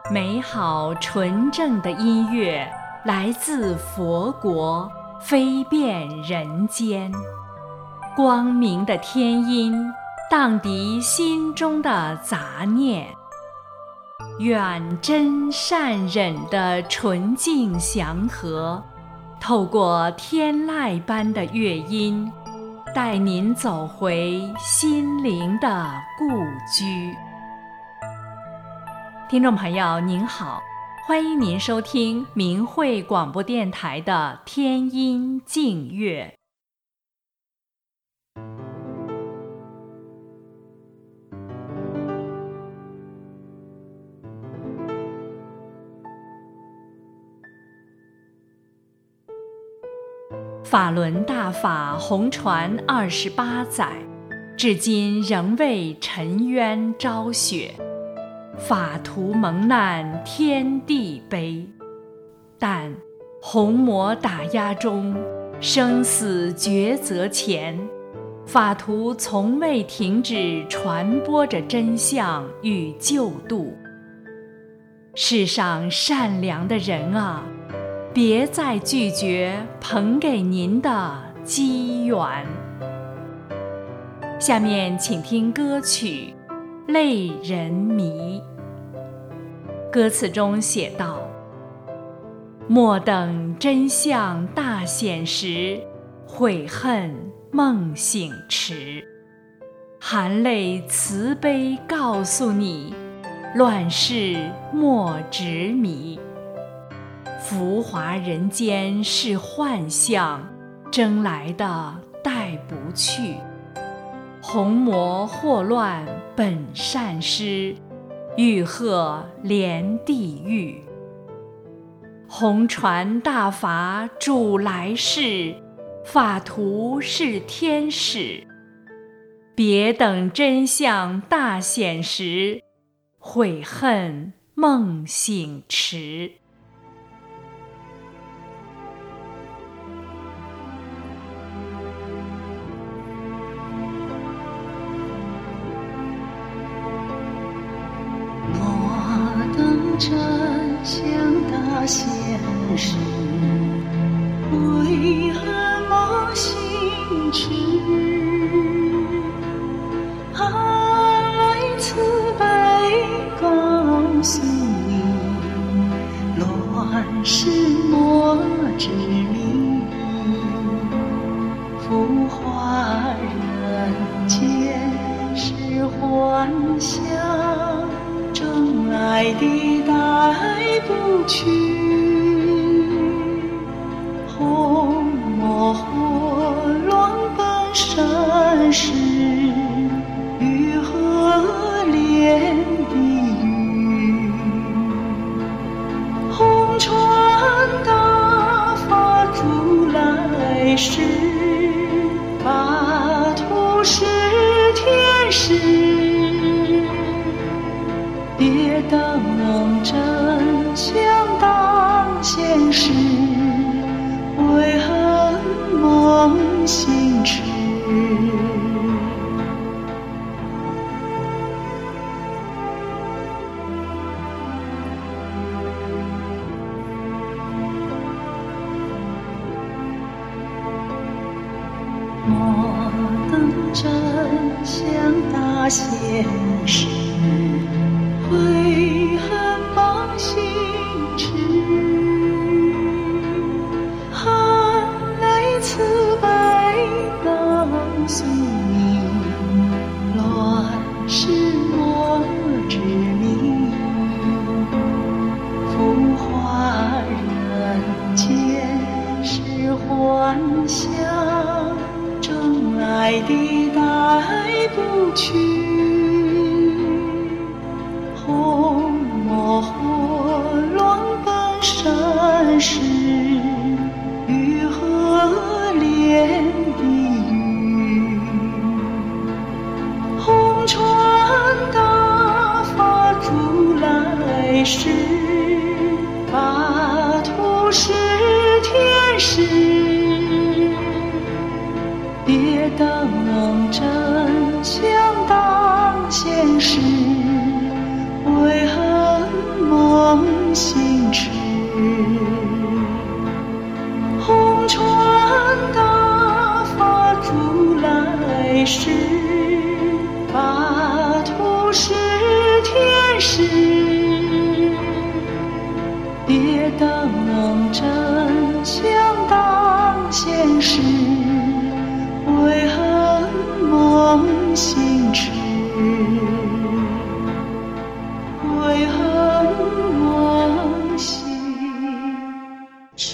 美好纯正的音乐来自佛国，飞遍人间。光明的天音荡涤心中的杂念，愿真善忍的纯净祥和，透过天籁般的乐音，带您走回心灵的故居。听众朋友您好，欢迎您收听明慧广播电台的天音静乐。法轮大法红传28载，至今仍未沉冤昭雪，法徒蒙难天地悲。但红魔打压中，生死抉择前，法徒从未停止传播着真相与救度。世上善良的人啊，别再拒绝捧给您的机缘。下面请听歌曲《泪人迷》。歌词中写道：莫等真相大显时，悔恨梦醒迟。含泪慈悲告诉你，乱世莫执迷。浮华人间是幻象，争来的带不去。红魔祸乱本善师，欲壑连地狱。红传大法主来世，法徒是天使。别等真相大显时，悔恨梦醒迟。 真相大显时，悔恨梦醒迟。含泪慈悲告诉你，乱世莫执迷。浮华人间是幻象，争来的带不去。红魔祸乱本善师，欲壑连地狱。红传大法主来世，法徒是天使。别等真相当现实，悔恨梦醒迟。莫等真相大现时，悔恨梦醒迟。含泪慈悲告诉你，乱世莫执迷。浮华人间是幻象，争来的带不去。红魔祸乱本善师，欲壑连地狱。红传大法主来世，法徒是天使。别等真相当现实， 悔恨梦醒时，红船大发出来时，把土是天使，别当真相当现实，悔恨梦醒时，悔恨梦醒时。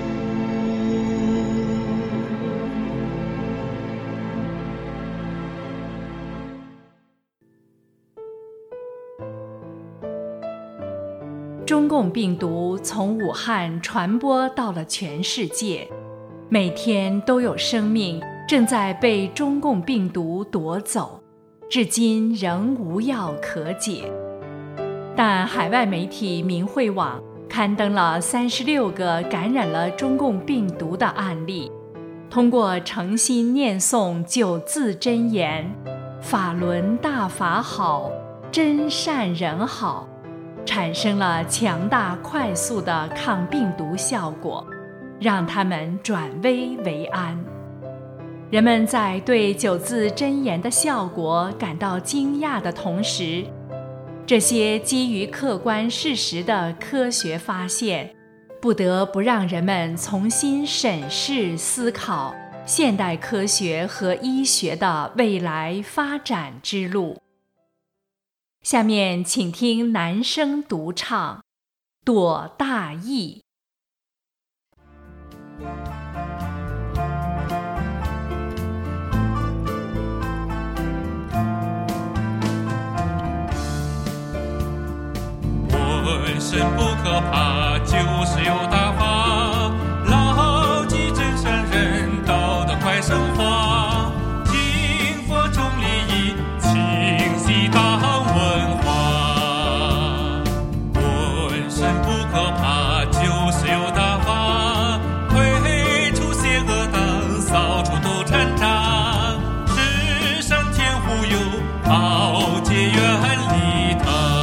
中共病毒从武汉传播到了全世界，每天都有生命正在被中共病毒夺走，至今仍无药可解。但海外媒体明慧网刊登了36个感染了中共病毒的案例，通过诚心念诵9字真言“法轮大法好，真善人好”，产生了强大快速的抗病毒效果，让他们转危为安。人们在对9字真言的效果感到惊讶的同时，这些基于客观事实的科学发现，不得不让人们重新审视思考现代科学和医学的未来发展之路。下面请听男声独唱《躲大缨》。 浑身不可怕，就是有大法，牢记真善人道的快升华，经佛重利益，清晰大文化。浑身不可怕，就是有大法，推出邪恶党，扫除斗战场，世上天无有，豪杰远离他。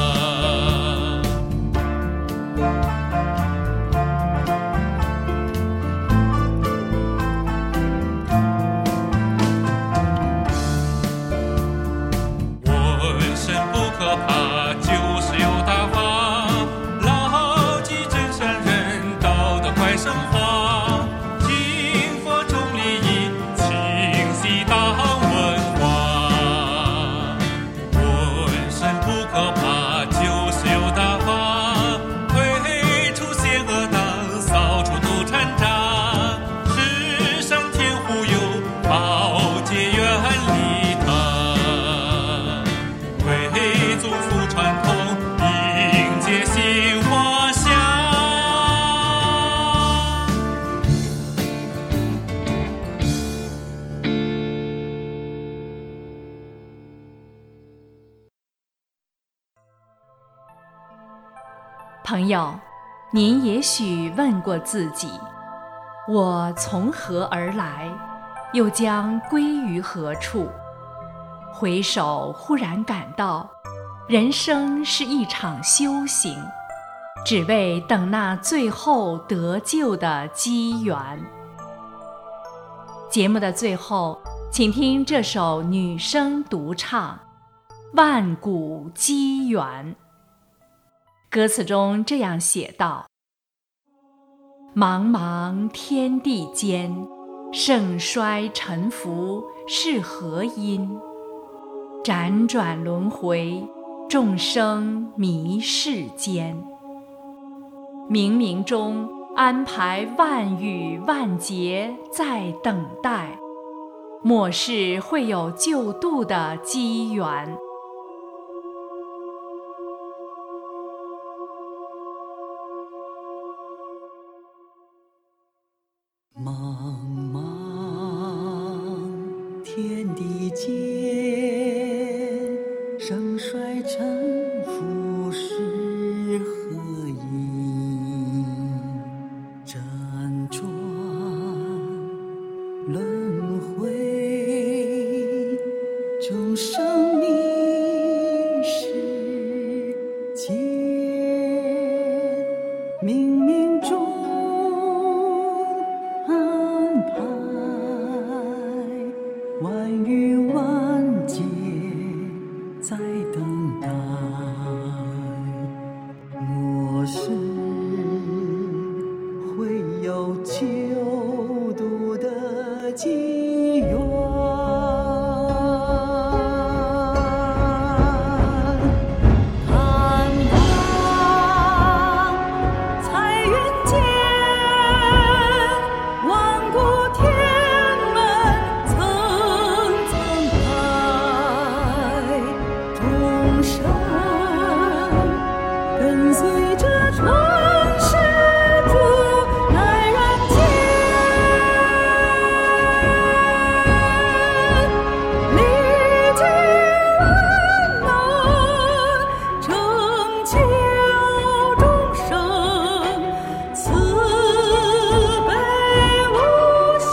朋友，您也许问过自己，我从何而来，又将归于何处？回首忽然感到，人生是一场修行，只为等那最后得救的机缘。节目的最后，请听这首女声独唱《万古机缘》。歌词中这样写道：茫茫天地间，盛衰沉浮是何因？辗转轮回，众生迷世间。冥冥中安排万语万劫在等待，末世会有救度的机缘。 茫茫天地间，盛衰沉浮是何因？辗转轮回，众生迷失与万劫在等待，末世会有救度的机缘。跟随着创世主来人间，历经万难，拯救众生，慈悲无限。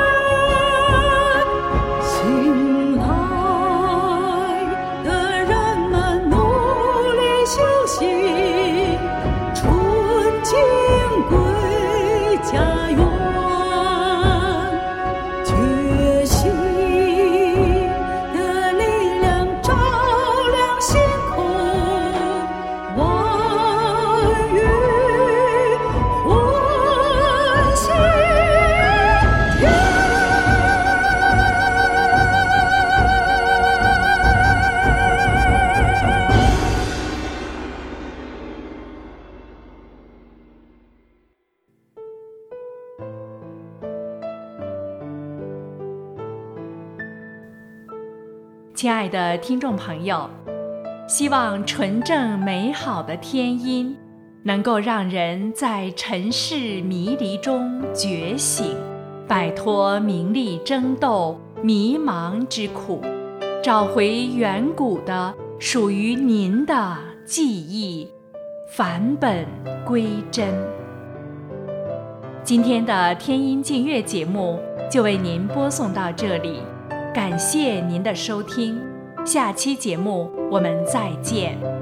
醒来的人们努力修行，纯净归家园，觉醒的力量照亮星空，万语欢喜天。 亲爱的听众朋友，希望纯正美好的天音能够让人在尘世迷离中觉醒，摆脱名利争斗、迷茫之苦，找回远古的属于您的记忆，返本归真。今天的天音净月节目就为您播送到这里，感谢您的收听，下期节目我们再见。